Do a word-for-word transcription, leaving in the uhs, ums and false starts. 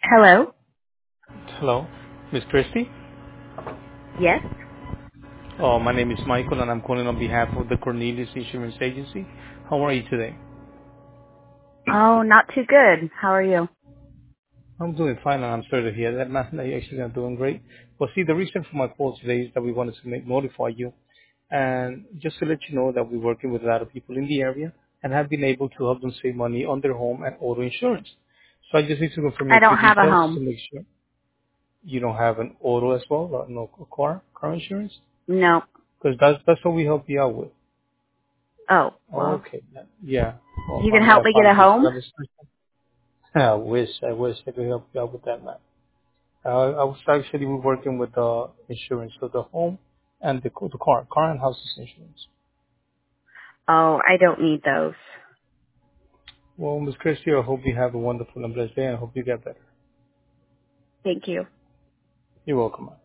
Hello? Hello, Miss Christie. Yes? Oh, my name is Michael, and I'm calling on behalf of the Cornelius Insurance Agency. How are you today? Oh, not too good. How are you? I'm doing fine, and I'm sorry to hear that, man. That you're actually not doing great. Well, see, the reason for my call today is that we wanted to make, notify you, and just to let you know that we're working with a lot of people in the area and have been able to help them save money on their home and auto insurance. So I just need to confirm I a few don't have a details home. to make sure you don't have an auto as well, or no car, car insurance, No. because that's that's what we help you out with. Oh, well. Okay. then. Yeah. Well, You can my, my help me get a apologies for home? that. Mister I wish, I wish I could help you out with that, man. Uh, I was actually working with the insurance of the home and the, the car, car and houses insurance. Oh, I don't need those. Well, Miss Christie, I hope you have a wonderful and blessed day, and I hope you get better. Thank you. You're welcome, man.